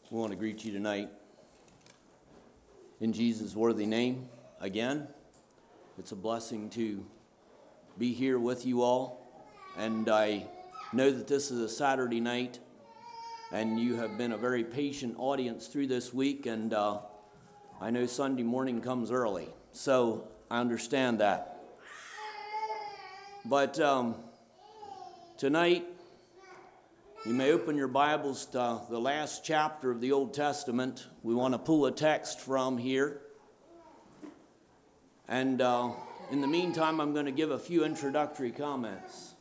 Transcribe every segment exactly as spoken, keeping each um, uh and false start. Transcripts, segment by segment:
We want to greet you tonight in Jesus' worthy name again. It's a blessing to be here with you all, and I know that this is a Saturday night, and you have been a very patient audience through this week, and uh, I know Sunday morning comes early, so I understand that. But um, tonight, you may open your Bibles to the last chapter of the Old Testament. We want to pull a text from here. And uh, in the meantime, I'm going to give a few introductory comments.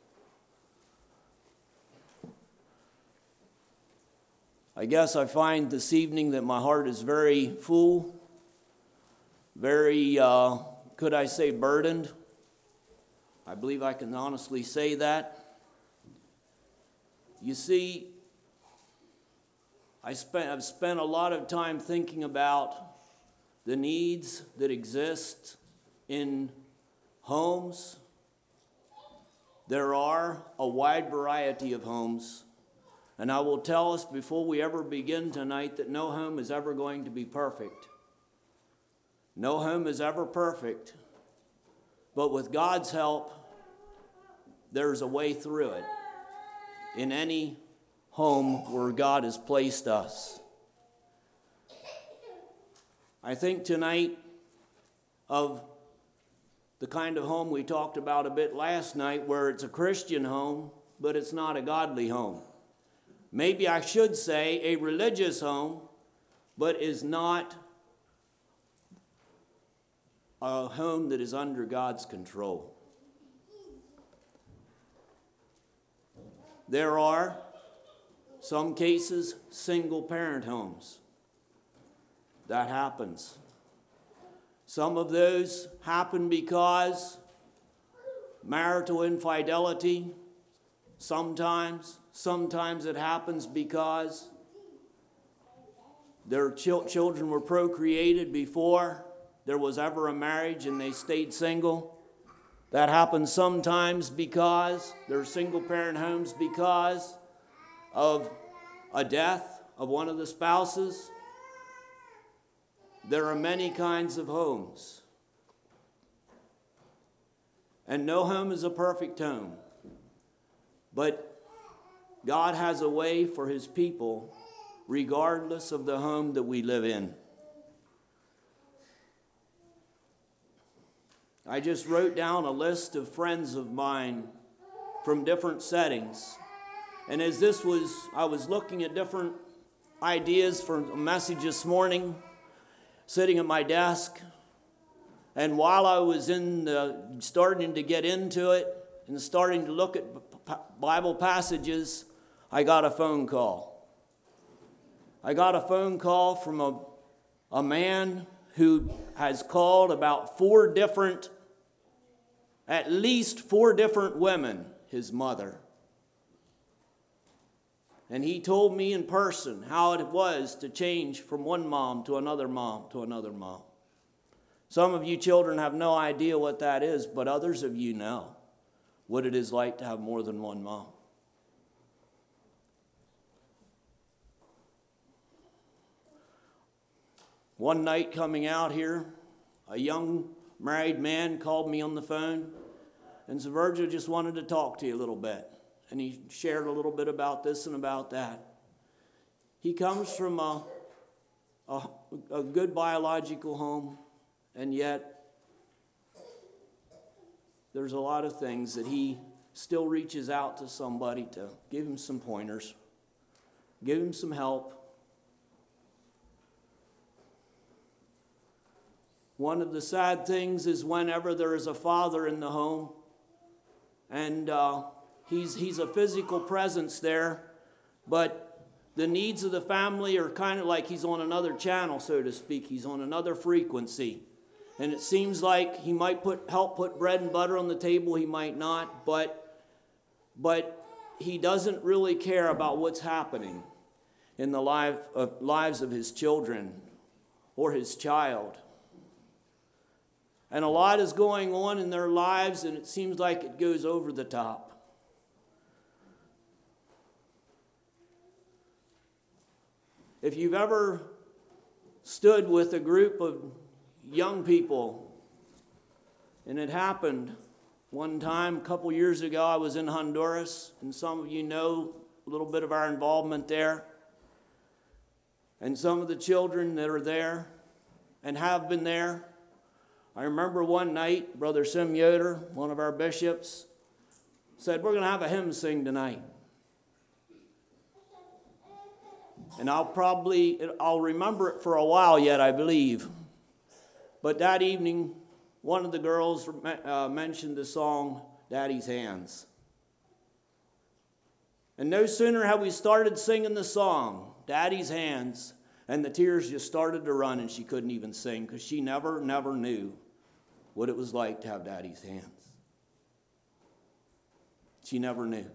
I guess I find this evening that my heart is very full, very, uh, could I say, burdened. I believe I can honestly say that. You see, I spent, I've spent a lot of time thinking about the needs that exist in homes. There are a wide variety of homes, and I will tell us before we ever begin tonight that no home is ever going to be perfect. No home is ever perfect, but with God's help, there's a way through it. In any home where God has placed us. I think tonight of the kind of home we talked about a bit last night, where it's a Christian home, but it's not a godly home. Maybe I should say a religious home, but is not a home that is under God's control. There are, some cases, single-parent homes. That happens. Some of those happen because marital infidelity, sometimes. Sometimes it happens because their ch- children were procreated before there was ever a marriage and they stayed single. That happens sometimes because they're single-parent homes because of a death of one of the spouses. There are many kinds of homes. And no home is a perfect home. But God has a way for His people, regardless of the home that we live in. I just wrote down a list of friends of mine from different settings. And as this was, I was looking at different ideas for a message this morning, sitting at my desk. And while I was in the, starting to get into it and starting to look at Bible passages, I got a phone call. I got a phone call from a, a man who has called about four different At least four different women, his mother. And he told me in person how it was to change from one mom to another mom to another mom. Some of you children have no idea what that is, but others of you know what it is like to have more than one mom. One night coming out here, a young married man called me on the phone and said, Virgil, just wanted to talk to you a little bit. And he shared a little bit about this and about that. He comes from a, a, a good biological home, and yet there's a lot of things that he still reaches out to somebody to give him some pointers, give him some help. One of the sad things is whenever there is a father in the home, and uh, he's he's a physical presence there, but the needs of the family are kind of like he's on another channel, so to speak. He's on another frequency. And it seems like he might put help put bread and butter on the table, he might not, but but he doesn't really care about what's happening in the life of, lives of his children or his child. And a lot is going on in their lives, and it seems like it goes over the top. if you've ever stood with a group of young people, and it happened one time, a couple years ago, I was in Honduras, and some of you know a little bit of our involvement there. And some of the children that are there and have been there, I remember one night, Brother Sim Yoder, one of our bishops, said, we're going to have a hymn sing tonight. And I'll probably, I'll remember it for a while yet, I believe. But that evening, one of the girls uh, mentioned the song, Daddy's Hands. And no sooner had we started singing the song, Daddy's Hands, and the tears just started to run, and she couldn't even sing because she never, never knew what it was like to have Daddy's hands. She never knew.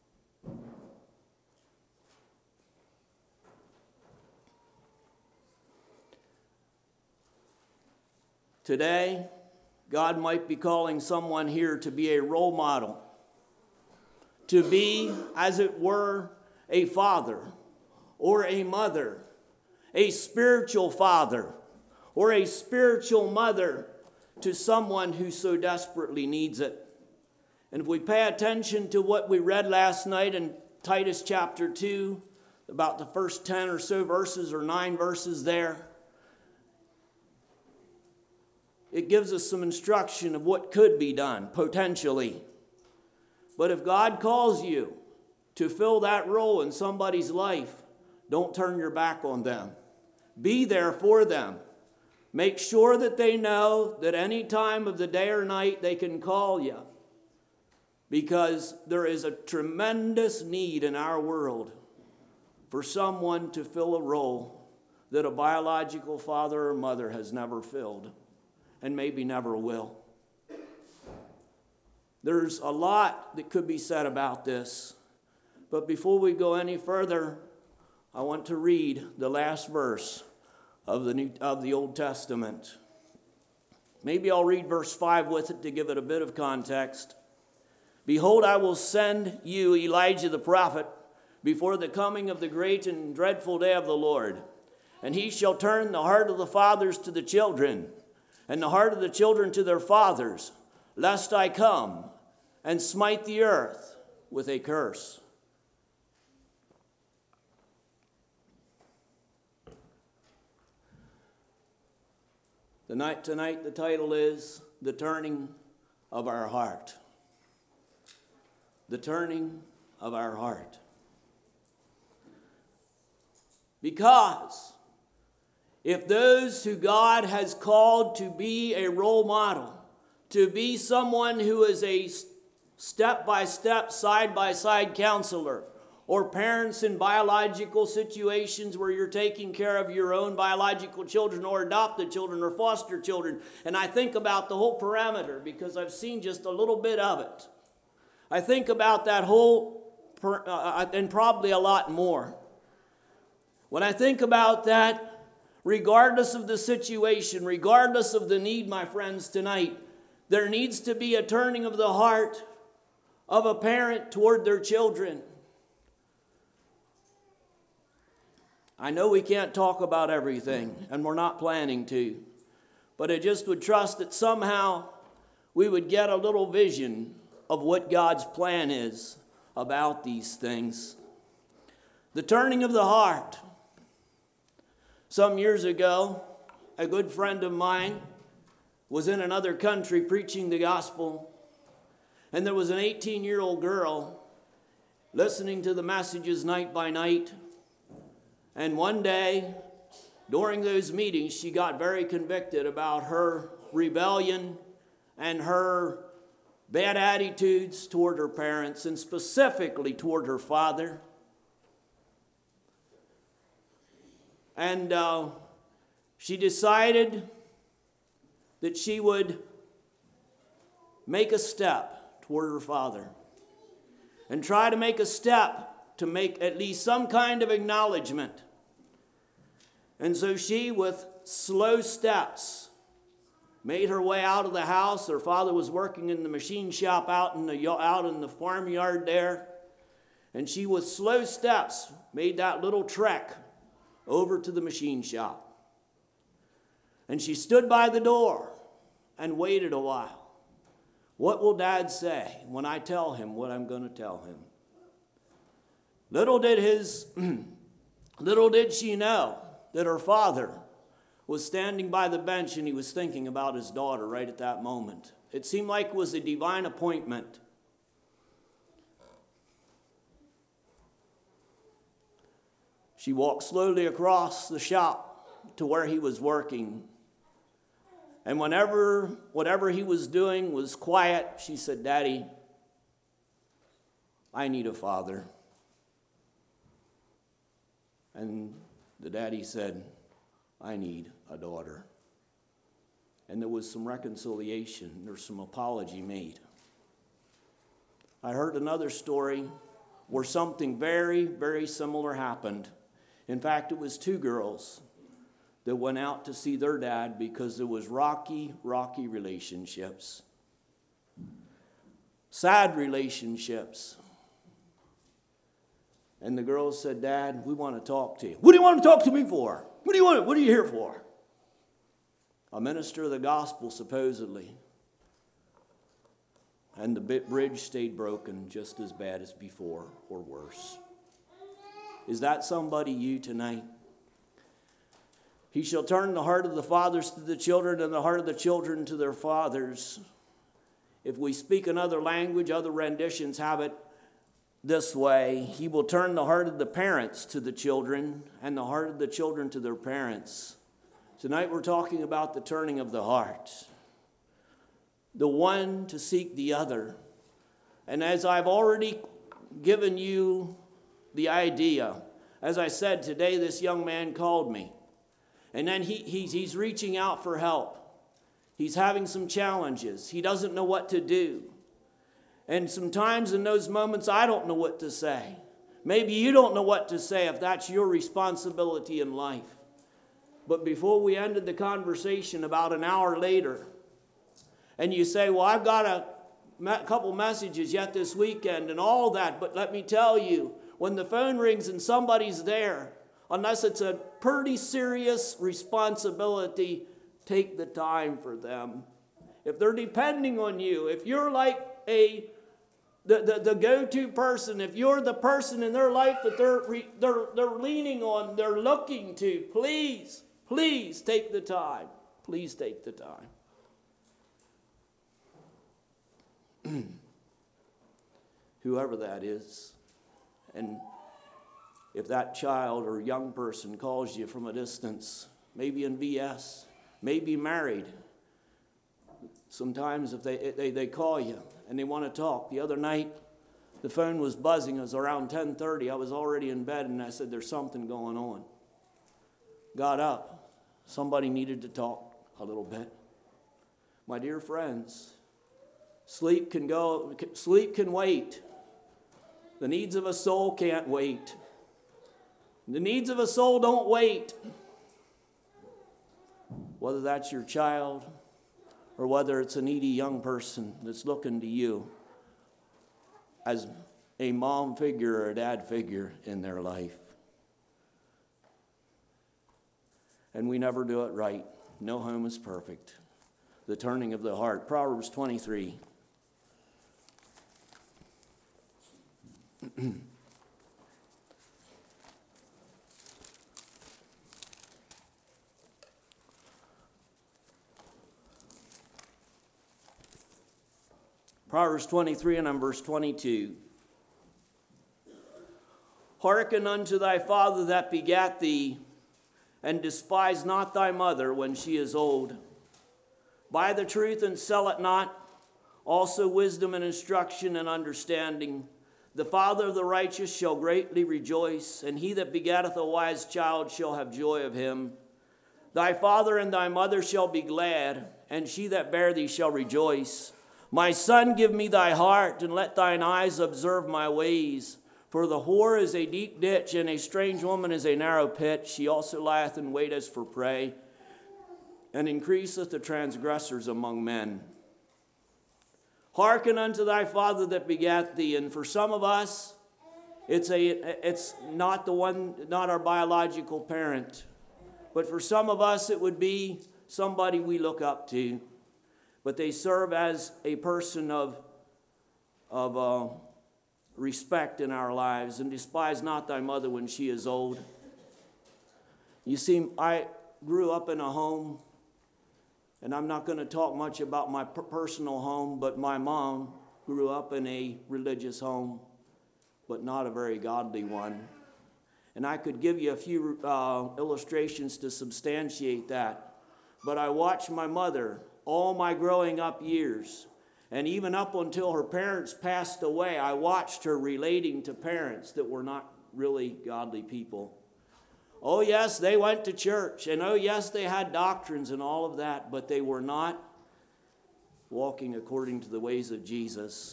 Today, God might be calling someone here to be a role model, to be, as it were, a father or a mother, a spiritual father or a spiritual mother to someone who so desperately needs it. And if we pay attention to what we read last night in Titus chapter two, about the first ten or so verses or nine verses there, it gives us some instruction of what could be done, potentially. But if God calls you to fill that role in somebody's life, don't turn your back on them. Be there for them. Make sure that they know that any time of the day or night they can call you. Because there is a tremendous need in our world for someone to fill a role that a biological father or mother has never filled. And maybe never will. There's a lot that could be said about this. But before we go any further, I want to read the last verse of the New, of the Old Testament. Maybe I'll read verse five with it to give it a bit of context. Behold, I will send you Elijah the prophet before the coming of the great and dreadful day of the Lord. And he shall turn the heart of the fathers to the children, and the heart of the children to their fathers, lest I come and smite the earth with a curse. Tonight, tonight the title is The Turning of Our Heart. The Turning of Our Heart. Because if those who God has called to be a role model, to be someone who is a step-by-step, side-by-side counselor, or parents in biological situations where you're taking care of your own biological children or adopted children or foster children, and I think about the whole parameter because I've seen just a little bit of it. I think about that whole, uh, and probably a lot more. When I think about that, regardless of the situation, regardless of the need, my friends, tonight, there needs to be a turning of the heart of a parent toward their children. I know we can't talk about everything, and we're not planning to, but I just would trust that somehow we would get a little vision of what God's plan is about these things. The turning of the heart. Some years ago, a good friend of mine was in another country preaching the gospel, and there was an eighteen-year-old girl listening to the messages night by night. And one day, during those meetings, she got very convicted about her rebellion and her bad attitudes toward her parents, and specifically toward her father. And uh, she decided that she would make a step toward her father and try to make a step to make at least some kind of acknowledgement. And so she, with slow steps, made her way out of the house. Her father was working in the machine shop out in the, out in the farmyard there. And she, with slow steps, made that little trek over to the machine shop. And she stood by the door and waited a while. What will Dad say when I tell him what I'm going to tell him? Little did his, little did she know that her father was standing by the bench and he was thinking about his daughter right at that moment. It seemed like it was a divine appointment. She walked slowly across the shop to where he was working. And whenever, whatever he was doing was quiet, she said, "Daddy, I need a father." And the daddy said, "I need a daughter." And there was some reconciliation. There was some apology made. I heard another story where something very, very similar happened. In fact, it was two girls that went out to see their dad because there was rocky, rocky relationships. Sad relationships. And the girls said, "Dad, we want to talk to you." "What do you want to talk to me for? What do you want? What are you here for?" A minister of the gospel, supposedly. And the bridge stayed broken just as bad as before, or worse. Is that somebody you tonight? He shall turn the heart of the fathers to the children and the heart of the children to their fathers. If we speak another language, other renditions have it this way: he will turn the heart of the parents to the children and the heart of the children to their parents. Tonight we're talking about the turning of the heart. The one to seek the other. And as I've already given you the idea, as I said today, this young man called me. And then he, he's, he's reaching out for help. He's having some challenges. He doesn't know what to do. And sometimes in those moments, I don't know what to say. Maybe you don't know what to say if that's your responsibility in life. But before we ended the conversation about an hour later, and you say, "Well, I've got a me- couple messages yet this weekend and all that," but let me tell you, when the phone rings and somebody's there, unless it's a pretty serious responsibility, take the time for them. If they're depending on you, if you're like a the, the, the go-to person, if you're the person in their life that they're, re, they're, they're leaning on, they're looking to, please, please take the time. Please take the time. Whoever that is. And if that child or young person calls you from a distance, maybe in V S, maybe married, sometimes if they, they, they call you and they want to talk. The other night, the phone was buzzing. It was around ten thirty. I was already in bed, and I said, "There's something going on." Got up. Somebody needed to talk a little bit. My dear friends, sleep can go, sleep can wait. The needs of a soul can't wait. The needs of a soul don't wait. Whether that's your child or whether it's a needy young person that's looking to you as a mom figure or a dad figure in their life. And we never do it right. No home is perfect. The turning of the heart. Proverbs twenty-three. Proverbs twenty-three and on verse twenty-two. Hearken unto thy father that begat thee, and despise not thy mother when she is old. Buy the truth and sell it not, also wisdom and instruction and understanding. The father of the righteous shall greatly rejoice, and he that begetteth a wise child shall have joy of him. Thy father and thy mother shall be glad, and she that bare thee shall rejoice. My son, give me thy heart, and let thine eyes observe my ways. For the whore is a deep ditch, and a strange woman is a narrow pit. She also lieth in wait as for prey, and increaseth the transgressors among men. Hearken unto thy father that begat thee. And for some of us, It's a it's not the one, not our biological parent. But for some of us, it would be somebody we look up to. But they serve as a person of, of uh, respect in our lives. And despise not thy mother when she is old. You see, I grew up in a home, and I'm not going to talk much about my personal home, but my mom grew up in a religious home, but not a very godly one. And I could give you a few uh, illustrations to substantiate that. But I watched my mother all my growing up years, and even up until her parents passed away, I watched her relating to parents that were not really godly people. Oh yes, they went to church, and oh yes, they had doctrines and all of that, but they were not walking according to the ways of Jesus.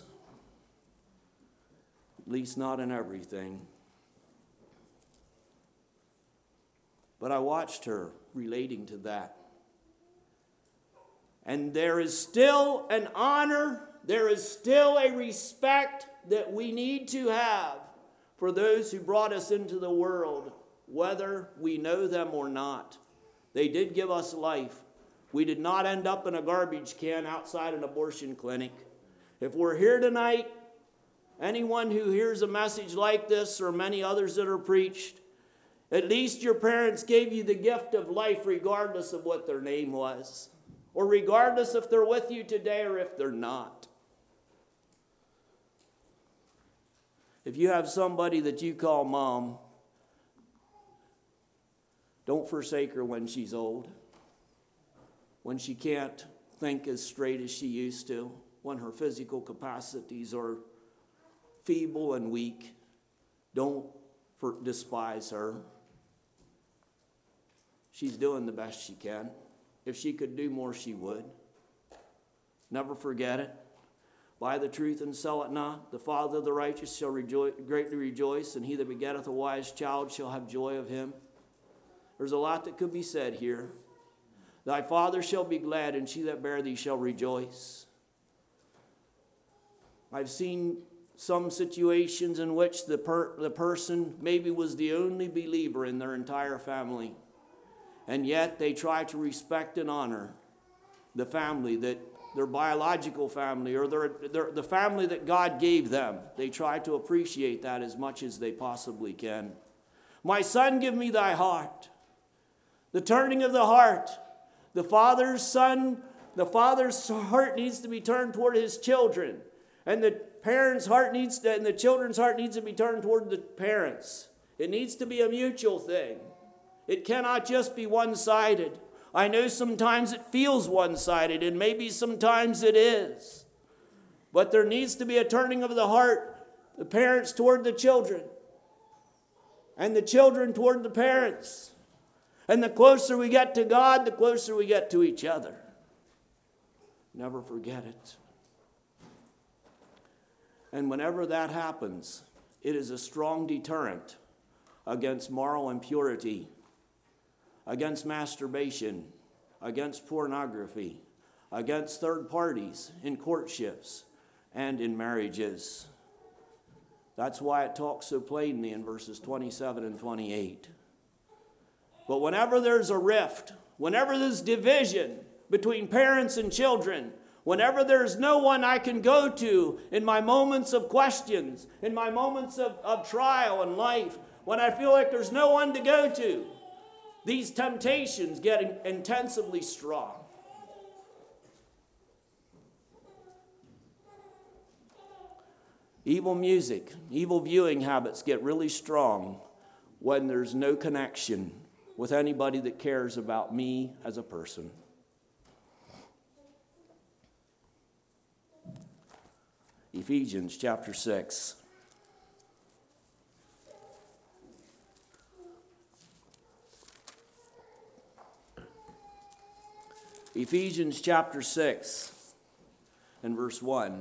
At least not in everything. But I watched her relating to that. And there is still an honor, there is still a respect that we need to have for those who brought us into the world, whether we know them or not. They did give us life. We did not end up in a garbage can outside an abortion clinic. If we're here tonight, anyone who hears a message like this or many others that are preached, at least your parents gave you the gift of life regardless of what their name was, or regardless if they're with you today or if they're not. If you have somebody that you call mom, don't forsake her when she's old, when she can't think as straight as she used to, when her physical capacities are feeble and weak. Don't for, despise her. She's doing the best she can. If she could do more, she would. Never forget it. Buy the truth and sell it not. The father of the righteous shall rejoice, greatly rejoice, and he that begetteth a wise child shall have joy of him. There's a lot that could be said here. Thy father shall be glad, and she that bare thee shall rejoice. I've seen some situations in which the, per, the person maybe was the only believer in their entire family, and yet they try to respect and honor the family, that their biological family, or their, their, the family that God gave them. They try to appreciate that as much as they possibly can. My son, give me thy heart. The turning of the heart. The father's son, the father's heart needs to be turned toward his children. And the parents' heart needs to, and the children's heart needs to be turned toward the parents. It needs to be a mutual thing. It cannot just be one-sided. I know sometimes it feels one-sided, and maybe sometimes it is. But there needs to be a turning of the heart, the parents toward the children, and the children toward the parents. And the closer we get to God, the closer we get to each other. Never forget it. And whenever that happens, it is a strong deterrent against moral impurity, against masturbation, against pornography, against third parties in courtships and in marriages. That's why it talks so plainly in verses twenty-seven and twenty-eight. But whenever there's a rift, whenever there's division between parents and children, whenever there's no one I can go to in my moments of questions, in my moments of, of trial in life, when I feel like there's no one to go to, these temptations get in, intensively strong. Evil music, evil viewing habits get really strong when there's no connection with anybody that cares about me as a person. Ephesians chapter six. Ephesians chapter six and verse one.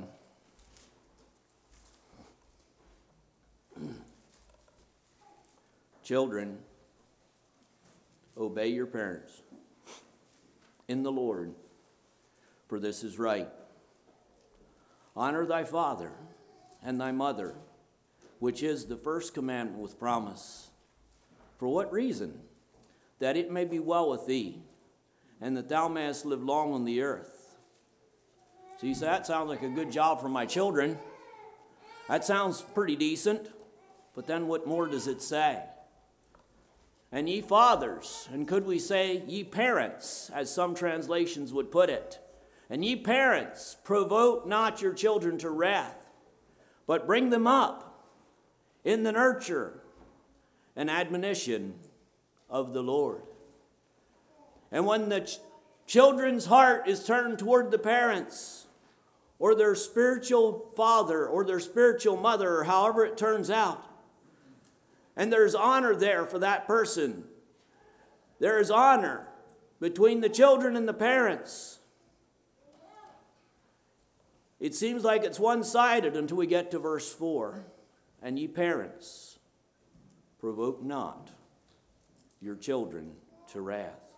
Children, obey your parents in the Lord, for this is right. Honor thy father and thy mother, which is the first commandment with promise. For what reason? That it may be well with thee, and that thou mayest live long on the earth. So you say, that sounds like a good job for my children. That sounds pretty decent. But then what more does it say? And ye fathers, and could we say ye parents, as some translations would put it, and ye parents, provoke not your children to wrath, but bring them up in the nurture and admonition of the Lord. And when the ch- children's heart is turned toward the parents, or their spiritual father, or their spiritual mother, or however it turns out, and there's honor there for that person, there is honor between the children and the parents. It seems like it's one-sided until we get to verse four. And ye parents, provoke not your children to wrath.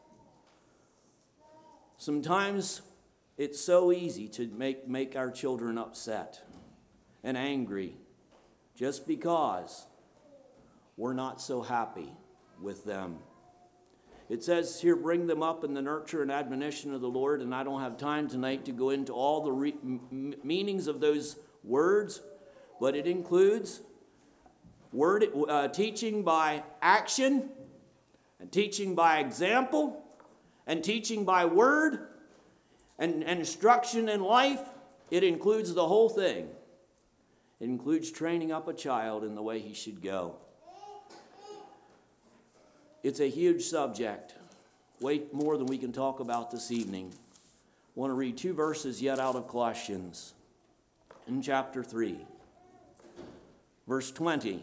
Sometimes it's so easy to make, make our children upset and angry just because we're not so happy with them. It says here, bring them up in the nurture and admonition of the Lord, and I don't have time tonight to go into all the re- m- meanings of those words, but it includes word uh, teaching by action, and teaching by example, and teaching by word, and, and instruction in life. It includes the whole thing. It includes training up a child in the way he should go. It's a huge subject, way more than we can talk about this evening. I want to read two verses yet out of Colossians in chapter three, verse twenty.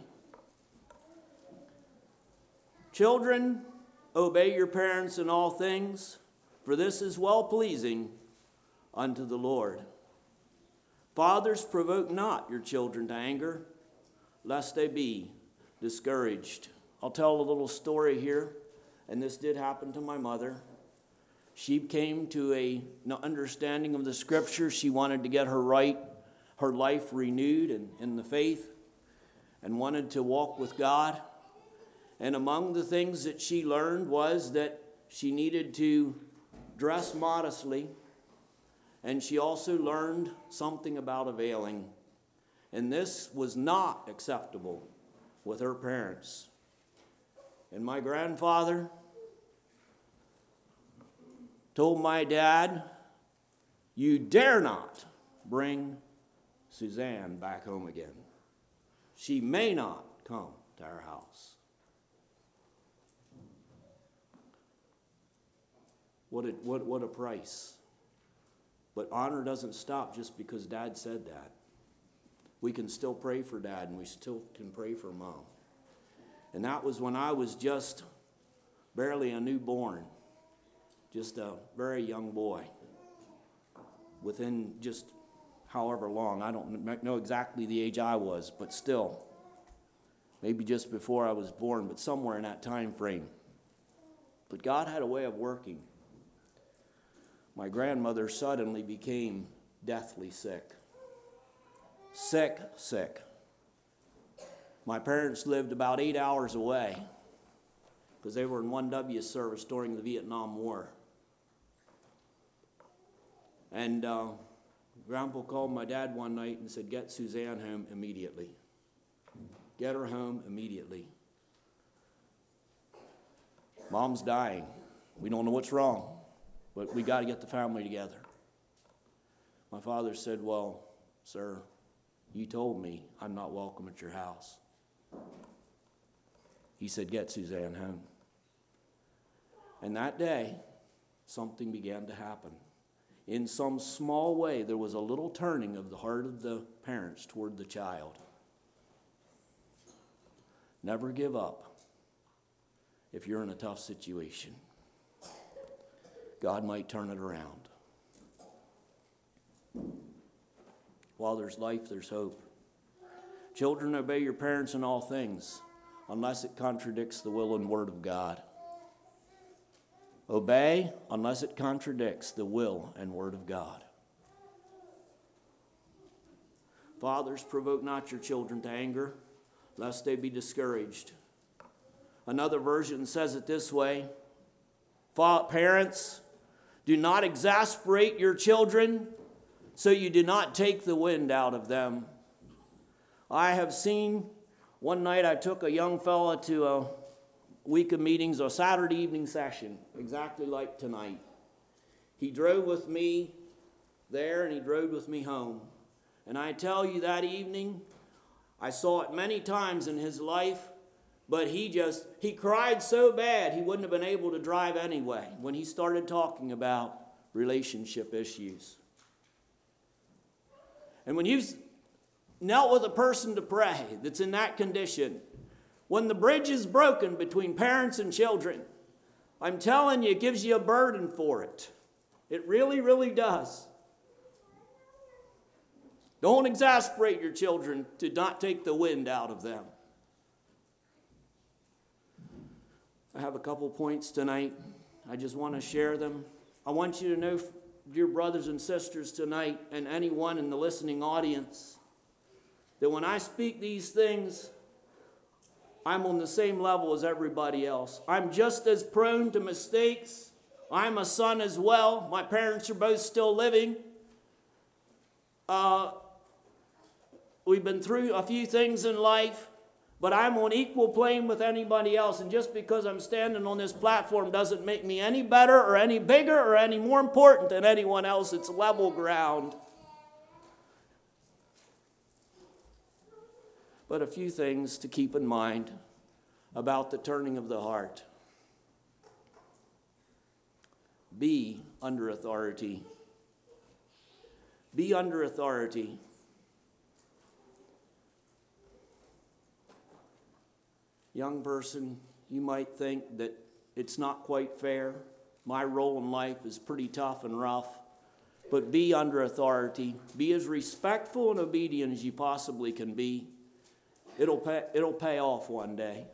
Children, obey your parents in all things, for this is well-pleasing unto the Lord. Fathers, provoke not your children to anger, lest they be discouraged. I'll tell a little story here, and this did happen to my mother. She came to a an understanding of the Scripture. She wanted to get her right, her life renewed in, in the faith, and wanted to walk with God. And among the things that she learned was that she needed to dress modestly, and she also learned something about availing. And this was not acceptable with her parents. And my grandfather told my dad, you dare not bring Suzanne back home again. She may not come to our house. What a, what, what a price. But honor doesn't stop just because Dad said that. We can still pray for Dad, and we still can pray for Mom. And that was when I was just barely a newborn, just a very young boy. Within just however long, I don't know exactly the age I was, but still, maybe just before I was born, but somewhere in that time frame. But God had a way of working. My grandmother suddenly became deathly sick. Sick, sick. My parents lived about eight hours away because they were in one W service during the Vietnam War. And uh, Grandpa called my dad one night and said, get Suzanne home immediately. Get her home immediately. Mom's dying. We don't know what's wrong, but we got to get the family together. My father said, well, sir, you told me I'm not welcome at your house. He said, get Suzanne home. And that day, something began to happen. In some small way, there was a little turning of the heart of the parents toward the child. Never give up if you're in a tough situation. God might turn it around. While there's life, there's hope. Children, obey your parents in all things, unless it contradicts the will and word of God. Obey unless it contradicts the will and word of God. Fathers, provoke not your children to anger, lest they be discouraged. Another version says it this way: Parents, do not exasperate your children so you do not take the wind out of them. I have seen, one night I took a young fella to a week of meetings, a Saturday evening session, exactly like tonight. He drove with me there and he drove with me home. And I tell you, that evening, I saw it many times in his life, but he just, he cried so bad he wouldn't have been able to drive anyway when he started talking about relationship issues. And when you've knelt with a person to pray that's in that condition, when the bridge is broken between parents and children, I'm telling you, it gives you a burden for it. It really, really does. Don't exasperate your children to not take the wind out of them. I have a couple points tonight. I just want to share them. I want you to know, dear brothers and sisters tonight, and anyone in the listening audience, that when I speak these things, I'm on the same level as everybody else. I'm just as prone to mistakes. I'm a son as well. My parents are both still living. Uh, we've been through a few things in life, but I'm on equal plane with anybody else. And just because I'm standing on this platform doesn't make me any better or any bigger or any more important than anyone else. It's level ground. But a few things to keep in mind about the turning of the heart. Be under authority. Be under authority. Young person, you might think that it's not quite fair. My role in life is pretty tough and rough. But be under authority. Be as respectful and obedient as you possibly can be. It'll pay, it'll pay off one day.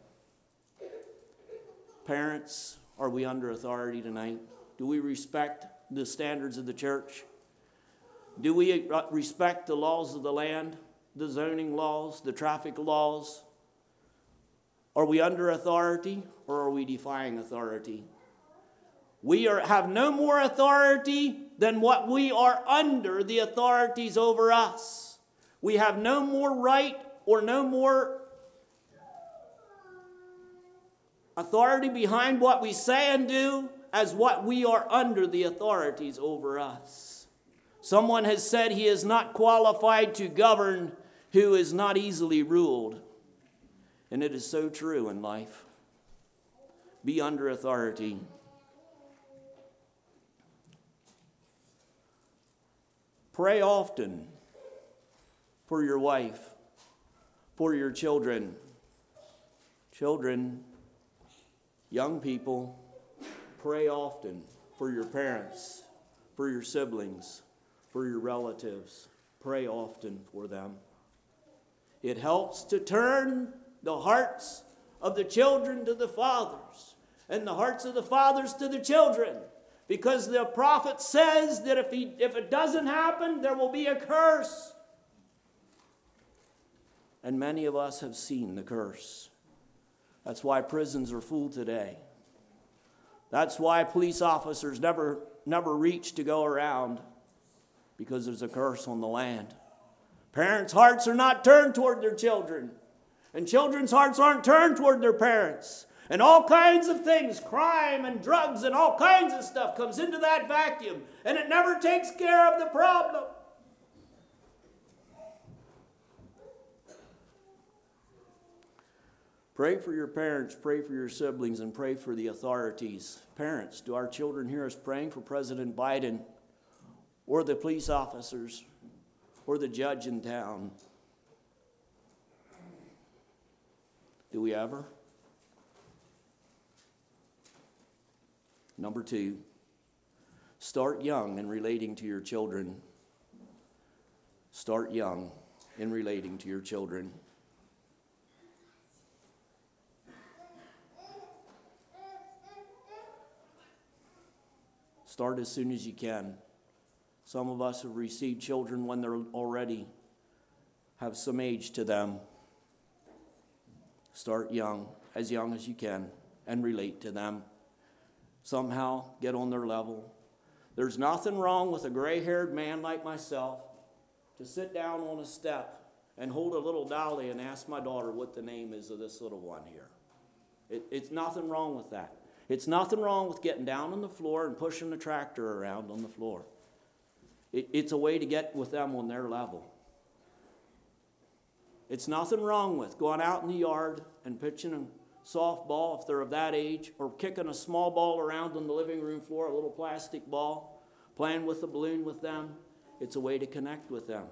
Parents, are we under authority tonight? Do we respect the standards of the church? Do we respect the laws of the land, the zoning laws, the traffic laws? Are we under authority, or are we defying authority? We are, have no more authority than what we are under the authorities over us. We have no more right or no more authority behind what we say and do as what we are under the authorities over us. Someone has said he is not qualified to govern who is not easily ruled. And it is so true in life. Be under authority. Pray often for your wife, for your children. Children, young people, pray often for your parents, for your siblings, for your relatives. Pray often for them. It helps to turn the hearts of the children to the fathers, and the hearts of the fathers to the children. Because the prophet says that if, he, if it doesn't happen, there will be a curse. And many of us have seen the curse. That's why prisons are full today. That's why police officers never, never reach to go around, because there's a curse on the land. Parents' hearts are not turned toward their children. And children's hearts aren't turned toward their parents. And all kinds of things, crime and drugs and all kinds of stuff comes into that vacuum. And it never takes care of the problem. Pray for your parents, pray for your siblings, and pray for the authorities. Parents, do our children hear us praying for President Biden or the police officers or the judge in town? Do we ever? Number two, start young in relating to your children. Start young in relating to your children. Start as soon as you can. Some of us have received children when they're already have some age to them. Start young, as young as you can, and relate to them. Somehow get on their level. There's nothing wrong with a gray-haired man like myself to sit down on a step and hold a little dolly and ask my daughter what the name is of this little one here. It, it's nothing wrong with that. It's nothing wrong with getting down on the floor and pushing the tractor around on the floor. It, it's a way to get with them on their level. It's nothing wrong with going out in the yard and pitching a softball if they're of that age, or kicking a small ball around on the living room floor, a little plastic ball, playing with a balloon with them. It's a way to connect with them.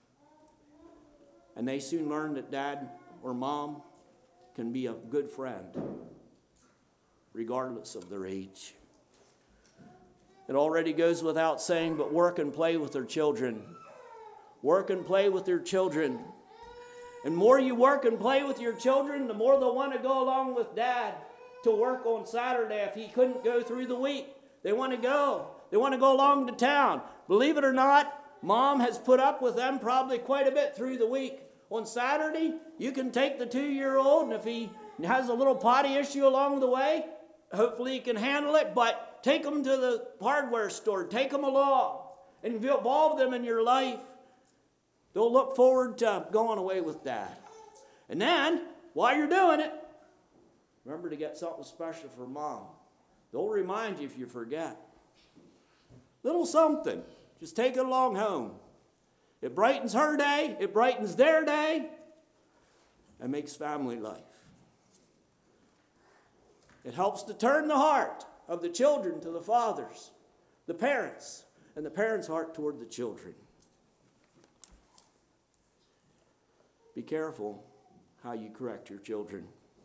And they soon learn that dad or mom can be a good friend, regardless of their age. It already goes without saying, but work and play with their children. Work and play with their children. And more you work and play with your children, the more they'll want to go along with dad to work on Saturday if he couldn't go through the week. They want to go. They want to go along to town. Believe it or not, mom has put up with them probably quite a bit through the week. On Saturday, you can take the two-year-old, and if he has a little potty issue along the way, hopefully he can handle it, but take them to the hardware store. Take them along and involve them in your life. They'll look forward to going away with dad. And then, while you're doing it, remember to get something special for mom. They'll remind you if you forget. Little something. Just take it along home. It brightens her day. It brightens their day. And makes family life. It helps to turn the heart of the children to the fathers, the parents, and the parents' heart toward the children. Be careful how you correct your children.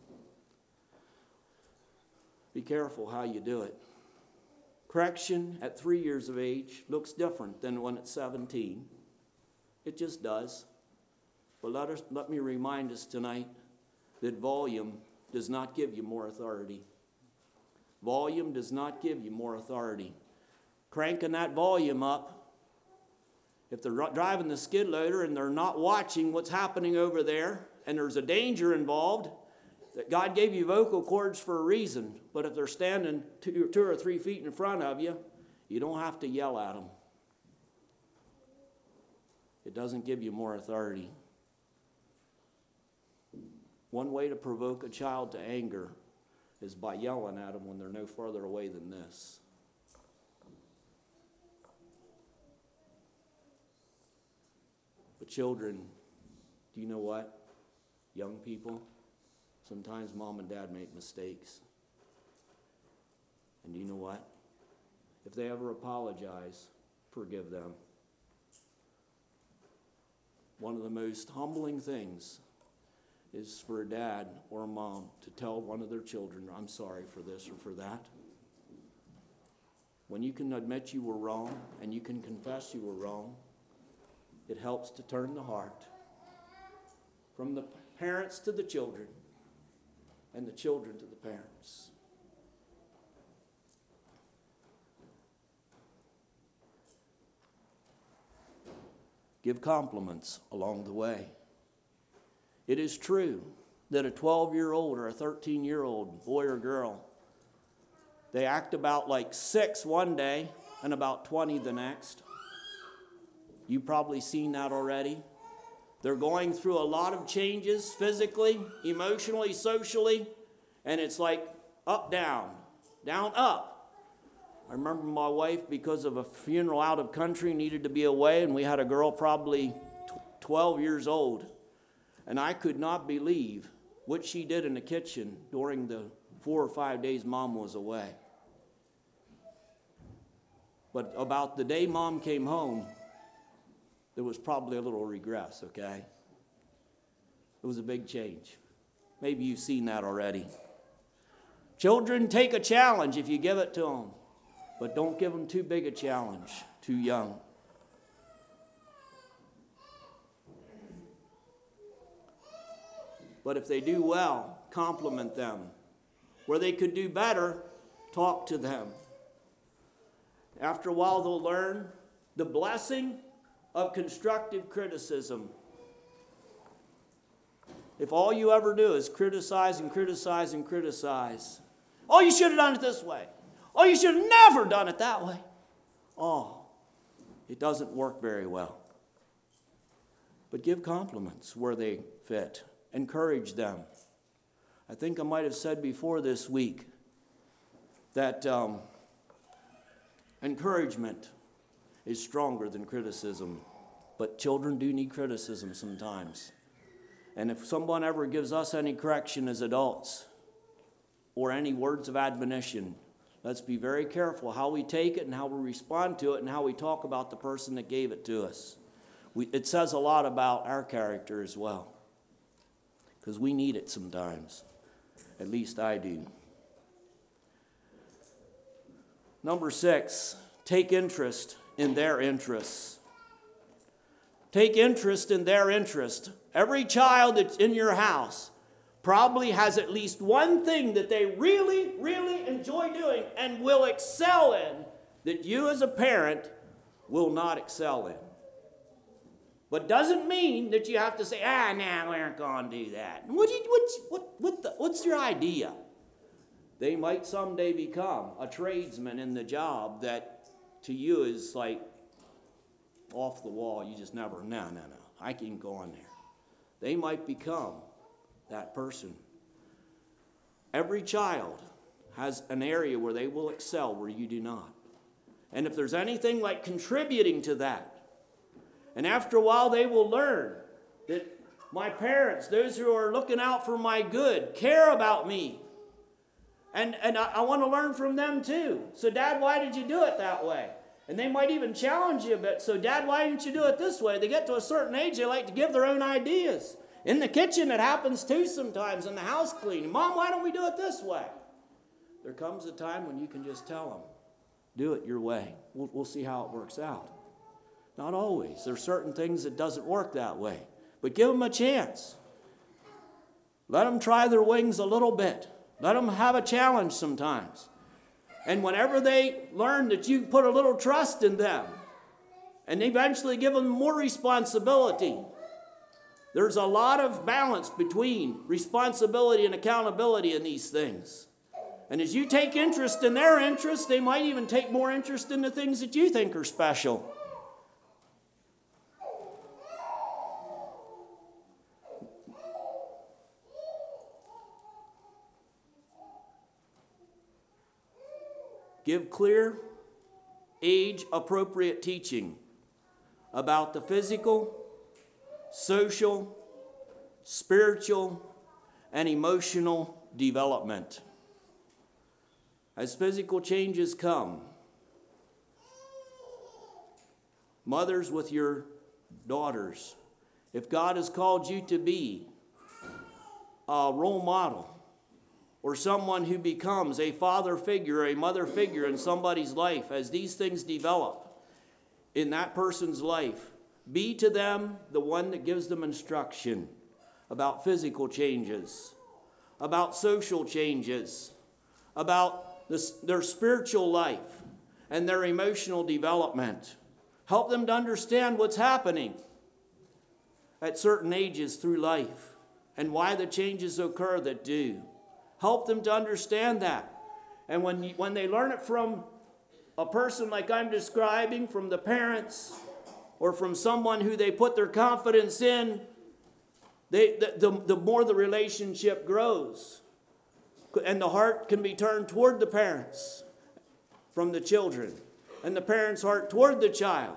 Be careful how you do it. Correction at three years of age looks different than when it's seventeen. It just does. But let us, let me remind us tonight that volume does not give you more authority. Volume does not give you more authority. Cranking that volume up, if they're driving the skid loader and they're not watching what's happening over there, and there's a danger involved, that God gave you vocal cords for a reason. But if they're standing two, two or three feet in front of you, you don't have to yell at them. It doesn't give you more authority. One way to provoke a child to anger is by yelling at them when they're no further away than this. But children, do you know what? Young people, sometimes mom and dad make mistakes. And do you know what? If they ever apologize, forgive them. One of the most humbling things is for a dad or a mom to tell one of their children, I'm sorry for this or for that. When you can admit you were wrong and you can confess you were wrong, it helps to turn the heart from the parents to the children and the children to the parents. Give compliments along the way. It is true that a twelve-year-old or a thirteen-year-old boy or girl, they act about like six one day and about twenty the next. You've probably seen that already. They're going through a lot of changes physically, emotionally, socially, and it's like up, down, down, up. I remember my wife, because of a funeral out of country, needed to be away, and we had a girl probably twelve years old. And I could not believe what she did in the kitchen during the four or five days Mom was away. But about the day Mom came home, there was probably a little regress, okay? It was a big change. Maybe you've seen that already. Children take a challenge if you give it to them, but don't give them too big a challenge, too young. But if they do well, compliment them. Where they could do better, talk to them. After a while, they'll learn the blessing of constructive criticism. If all you ever do is criticize and criticize and criticize, oh, you should have done it this way. Oh, you should have never done it that way. Oh, it doesn't work very well. But give compliments where they fit. Encourage them. I think I might have said before this week that um, encouragement is stronger than criticism. But children do need criticism sometimes. And if someone ever gives us any correction as adults or any words of admonition, let's be very careful how we take it and how we respond to it and how we talk about the person that gave it to us. We, it says a lot about our character as well, because we need it sometimes. At least I do. Number six, take interest in their interests. Take interest in their interest. Every child that's in your house probably has at least one thing that they really, really enjoy doing and will excel in that you as a parent will not excel in. But doesn't mean that you have to say, ah, nah, we aren't going to do that. What, you, what, what, what the, what's your idea? They might someday become a tradesman in the job that to you is like off the wall. You just never, no, no, no, I can go on there. They might become that person. Every child has an area where they will excel where you do not. And if there's anything like contributing to that, and after a while they will learn that my parents, those who are looking out for my good, care about me. And, and I, I want to learn from them too. So, Dad, why did you do it that way? And they might even challenge you a bit. So, Dad, why didn't you do it this way? They get to a certain age, they like to give their own ideas. In the kitchen, it happens too sometimes, in the house cleaning. Mom, why don't we do it this way? There comes a time when you can just tell them, do it your way. We'll, we'll see how it works out. Not always. There are certain things that doesn't work that way. But give them a chance. Let them try their wings a little bit. Let them have a challenge sometimes. And whenever they learn that you put a little trust in them, and eventually give them more responsibility, there's a lot of balance between responsibility and accountability in these things. And as you take interest in their interests, they might even take more interest in the things that you think are special. Give clear, age-appropriate teaching about the physical, social, spiritual, and emotional development. As physical changes come, mothers with your daughters, if God has called you to be a role model, or someone who becomes a father figure, or a mother figure in somebody's life, as these things develop in that person's life, be to them the one that gives them instruction about physical changes, about social changes, about this, their spiritual life and their emotional development. Help them to understand what's happening at certain ages through life and why the changes occur that do. Help them to understand that. And when, you, when they learn it from a person like I'm describing, from the parents, or from someone who they put their confidence in, they, the, the, the more the relationship grows. And the heart can be turned toward the parents from the children, and the parents' heart toward the child.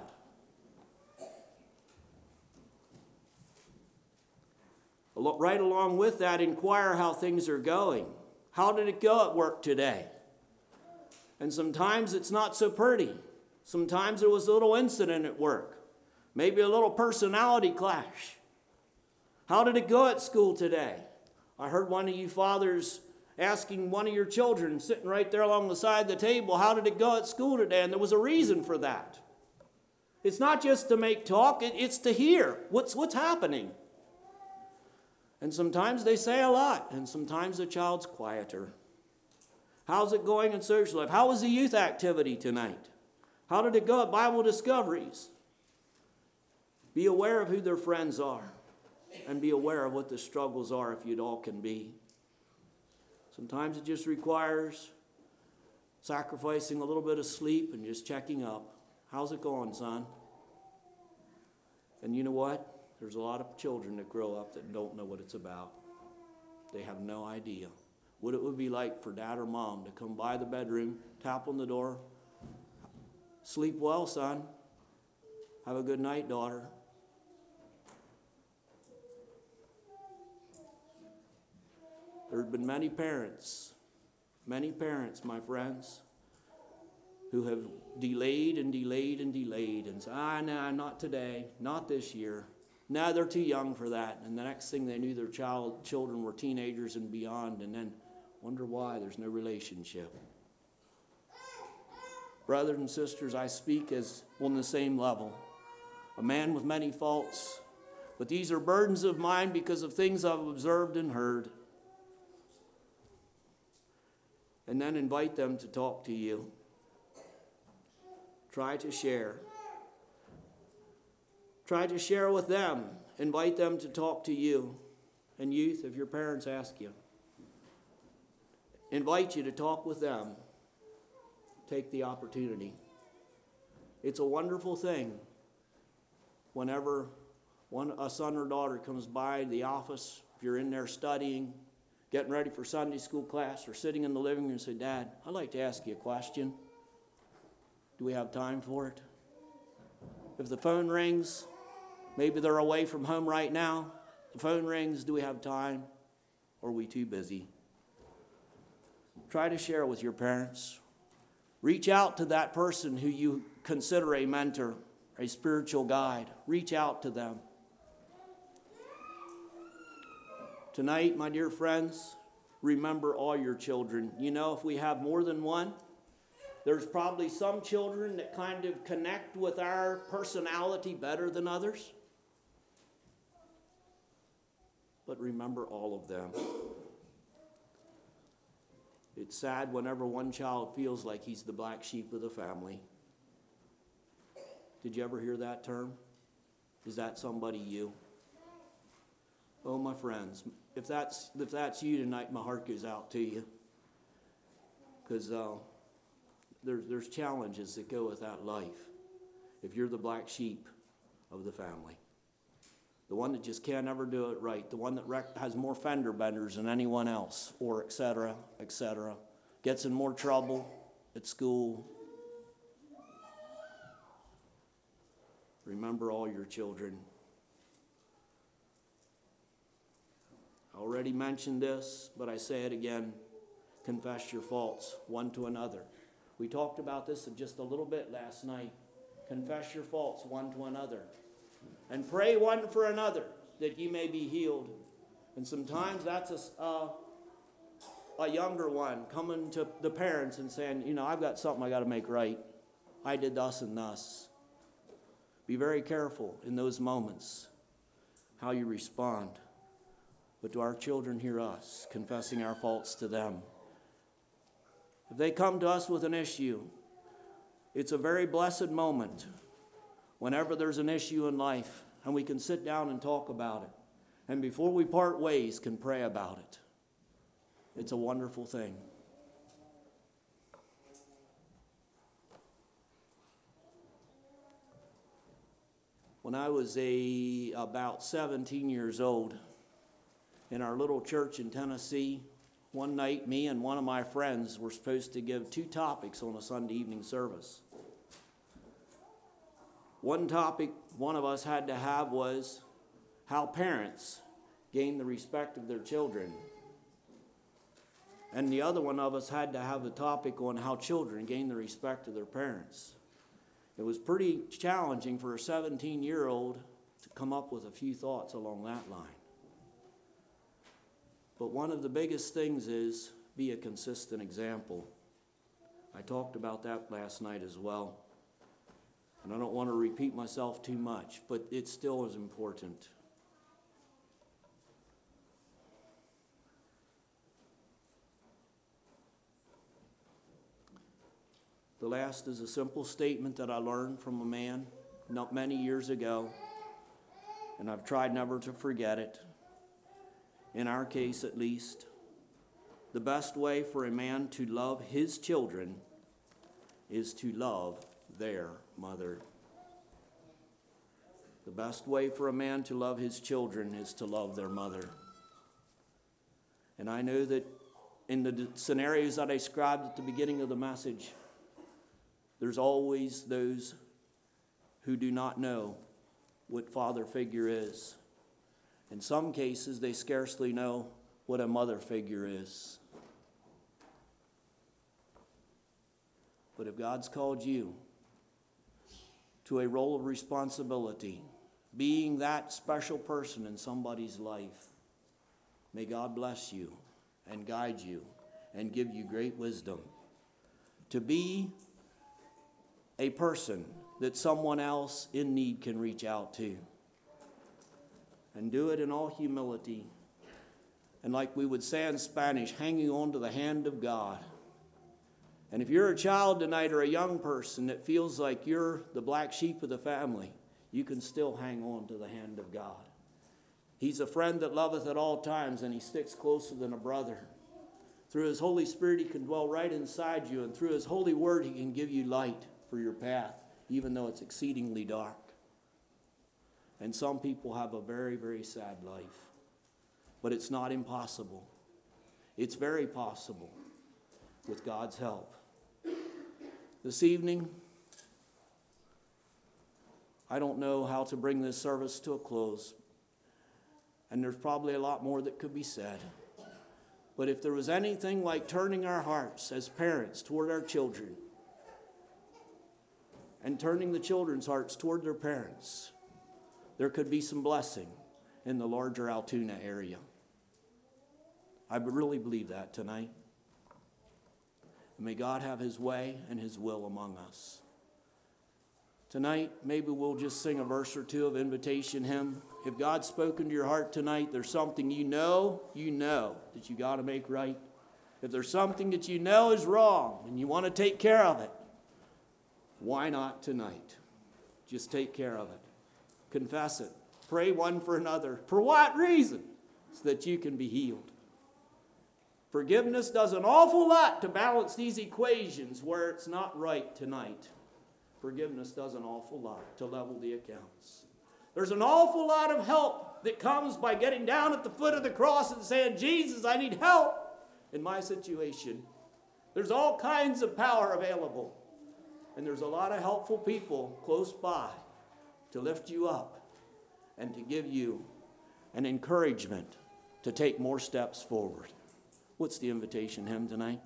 Right along with that, inquire how things are going. How did it go at work today? And sometimes it's not so pretty. Sometimes there was a little incident at work. Maybe a little personality clash. How did it go at school today? I heard one of you fathers asking one of your children sitting right there along the side of the table, how did it go at school today? And there was a reason for that. It's not just to make talk, it's to hear what's, what's happening. And sometimes they say a lot, and sometimes the child's quieter. How's it going in social life? How was the youth activity tonight? How did it go at Bible Discoveries? Be aware of who their friends are. and be aware of what the struggles are if you'd all can be. Sometimes it just requires sacrificing a little bit of sleep and just checking up. How's it going, son? And you know what? There's a lot of children that grow up that don't know what it's about. They have no idea what it would be like for dad or mom to come by the bedroom, tap on the door. Sleep well, son. Have a good night, daughter. There have been many parents, many parents, my friends, who have delayed and delayed and delayed and said, ah, no, not today, not this year. No, they're too young for that. And the next thing they knew, their child, children were teenagers and beyond, and then wonder why there's no relationship. Brothers and sisters, I speak as on the same level. A man with many faults, but these are burdens of mine because of things I've observed and heard. And then invite them to talk to you. Try to share. Try to share with them. Invite them to talk to you. And youth, if your parents ask you, invite you to talk with them. Take the opportunity. It's a wonderful thing whenever one, a son or daughter comes by the office, if you're in there studying, getting ready for Sunday school class, or sitting in the living room and say, Dad, I'd like to ask you a question. Do we have time for it? If the phone rings, maybe they're away from home right now. The phone rings, do we have time? Or are we too busy? Try to share with your parents. Reach out to that person who you consider a mentor, a spiritual guide. Reach out to them. Tonight, my dear friends, remember all your children. You know, if we have more than one, there's probably some children that kind of connect with our personality better than others. But remember all of them. It's sad whenever one child feels like he's the black sheep of the family. Did you ever hear that term? Is that somebody you? Oh, my friends, if that's if that's you tonight, my heart goes out to you. Because uh, there's, there's challenges that go with that life. If you're the black sheep of the family. The one that just can't ever do it right. The one that rec- has more fender benders than anyone else, or et cetera, et cetera. Gets in more trouble at school. Remember all your children. I already mentioned this, but I say it again. Confess your faults one to another. We talked about this just a little bit last night. Confess your faults one to another. And pray one for another that ye may be healed. And sometimes that's a, uh, a younger one coming to the parents and saying, you know, I've got something I got to make right. I did thus and thus. Be very careful in those moments how you respond. But do our children hear us confessing our faults to them? If they come to us with an issue, it's a very blessed moment whenever there's an issue in life and we can sit down and talk about it. And before we part ways, can pray about it. It's a wonderful thing. When I was a, about seventeen years old, in our little church in Tennessee, one night me and one of my friends were supposed to give two topics on a Sunday evening service. One topic one of us had to have was how parents gain the respect of their children. And the other one of us had to have the topic on how children gain the respect of their parents. It was pretty challenging for a seventeen-year-old to come up with a few thoughts along that line. But one of the biggest things is be a consistent example. I talked about that last night as well. And I don't want to repeat myself too much, but it still is important. The last is a simple statement that I learned from a man not many years ago. And I've tried never to forget it. In our case, at least, the best way for a man to love his children is to love their mother. The best way for a man to love his children is to love their mother. And I know that in the scenarios that I described at the beginning of the message, there's always those who do not know what father figure is. In some cases, they scarcely know what a mother figure is. But if God's called you to a role of responsibility, being that special person in somebody's life, may God bless you and guide you and give you great wisdom to be a person that someone else in need can reach out to. And do it in all humility. And like we would say in Spanish, hanging on to the hand of God. And if you're a child tonight or a young person that feels like you're the black sheep of the family, you can still hang on to the hand of God. He's a friend that loveth at all times, and he sticks closer than a brother. Through his Holy Spirit, he can dwell right inside you, and through his holy word, he can give you light for your path, even though it's exceedingly dark. And some people have a very, very sad life. But it's not impossible. It's very possible with God's help. This evening, I don't know how to bring this service to a close. And there's probably a lot more that could be said. But if there was anything like turning our hearts as parents toward our children, and turning the children's hearts toward their parents, there could be some blessing in the larger Altoona area. I really believe that tonight. May God have his way and his will among us. Tonight, maybe we'll just sing a verse or two of invitation hymn. If God's spoken to your heart tonight, there's something you know, you know that you got to make right. If there's something that you know is wrong and you want to take care of it, why not tonight? Just take care of it. Confess it. Pray one for another. For what reason? So that you can be healed. Forgiveness does an awful lot to balance these equations where it's not right tonight. Forgiveness does an awful lot to level the accounts. There's an awful lot of help that comes by getting down at the foot of the cross and saying, Jesus, I need help in my situation. There's all kinds of power available. And there's a lot of helpful people close by to lift you up and to give you an encouragement to take more steps forward. What's the invitation hymn tonight?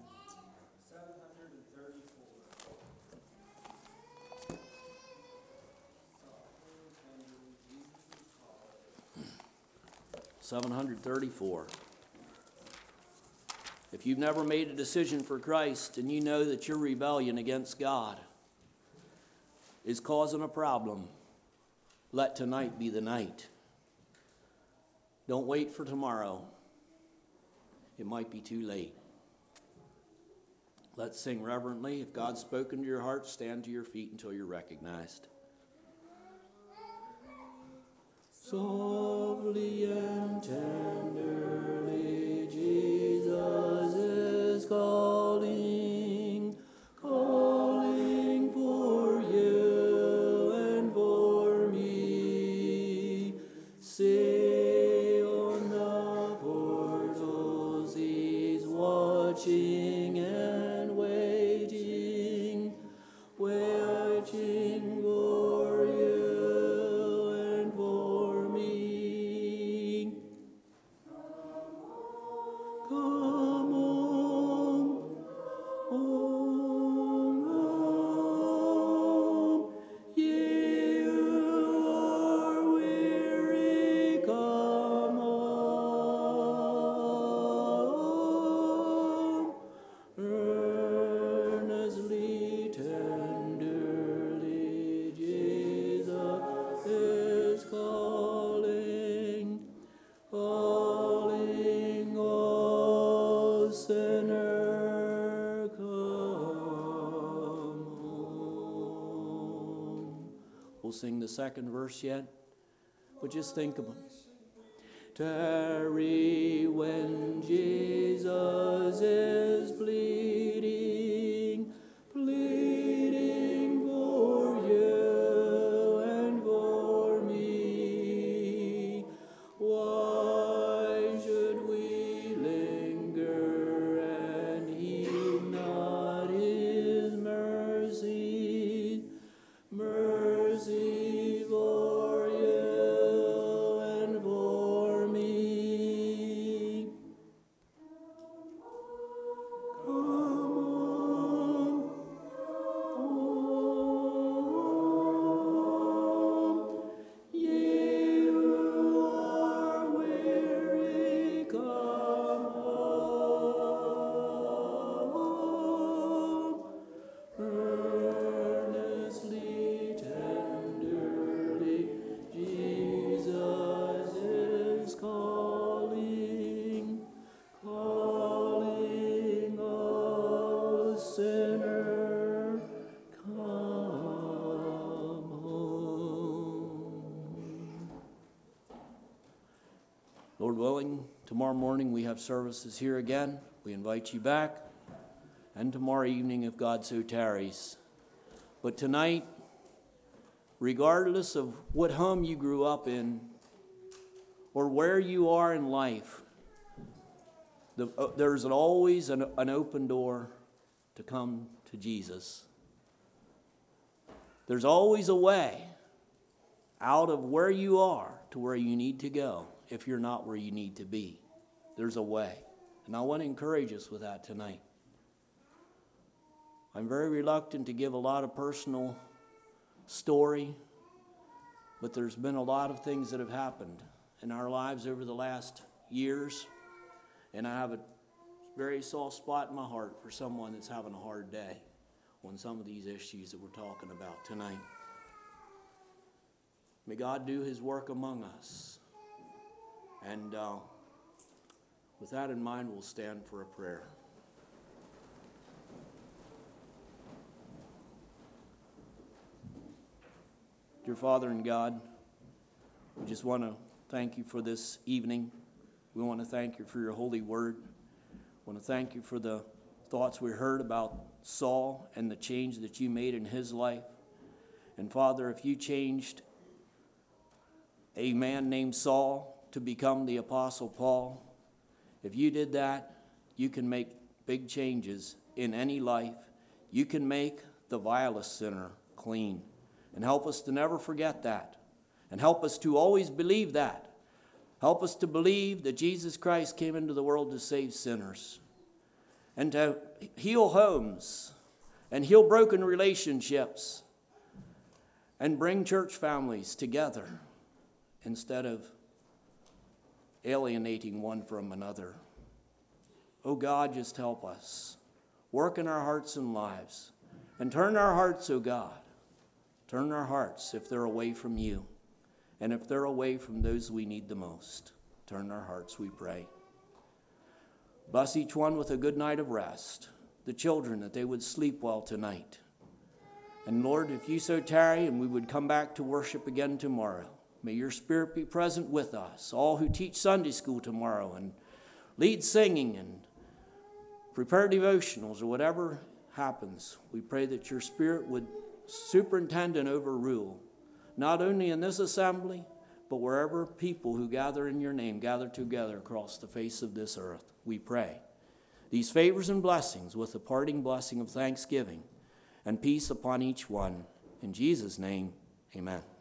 seven hundred thirty-four. If you've never made a decision for Christ and you know that your rebellion against God is causing a problem, let tonight be the night. Don't wait for tomorrow. It might be too late. Let's sing reverently. If God's spoken to your heart, stand to your feet until you're recognized. Softly and tenderly, Jesus is calling, calling for you and for me. Say on the portals, he's watching and waiting, waiting for you. Sing the second verse yet. But just think of them. Tarry when Jesus is pleading, pleading for you and for me. Why should we linger and heed not his mercy? Mercy for you and for me. Come on, home, ye who are weary, come home. Earnestly, tenderly, Jesus is calling, calling, oh sinner, come home. Lord willing, tomorrow morning we have services here again. We invite you back. And tomorrow evening, if God so tarries. But tonight, regardless of what home you grew up in or where you are in life, the, uh, there's an, always an, an open door to come to Jesus. There's always a way out of where you are to where you need to go if you're not where you need to be. There's a way. And I want to encourage us with that tonight. I'm very reluctant to give a lot of personal story, but there's been a lot of things that have happened in our lives over the last years, and I have a very soft spot in my heart for someone that's having a hard day on some of these issues that we're talking about tonight. May God do his work among us. And uh, with that in mind, we'll stand for a prayer. Dear Father and God, we just want to thank you for this evening. We want to thank you for your holy word. We want to thank you for the thoughts we heard about Saul and the change that you made in his life. And Father, if you changed a man named Saul to become the Apostle Paul, if you did that, you can make big changes in any life. You can make the vilest sinner clean. And help us to never forget that. And help us to always believe that. Help us to believe that Jesus Christ came into the world to save sinners. And to heal homes. And heal broken relationships. And bring church families together. Instead of alienating one from another. Oh God, just help us. Work in our hearts and lives. And turn our hearts, oh God. Turn our hearts if they're away from you. And if they're away from those we need the most. Turn our hearts, we pray. Bless each one with a good night of rest. The children, that they would sleep well tonight. And Lord, if you so tarry and we would come back to worship again tomorrow, may your Spirit be present with us. All who teach Sunday school tomorrow and lead singing and prepare devotionals or whatever happens, we pray that your Spirit would superintend and overrule, not only in this assembly, but wherever people who gather in your name gather together across the face of this earth. We pray these favors and blessings with the parting blessing of thanksgiving and peace upon each one. In Jesus' name, amen.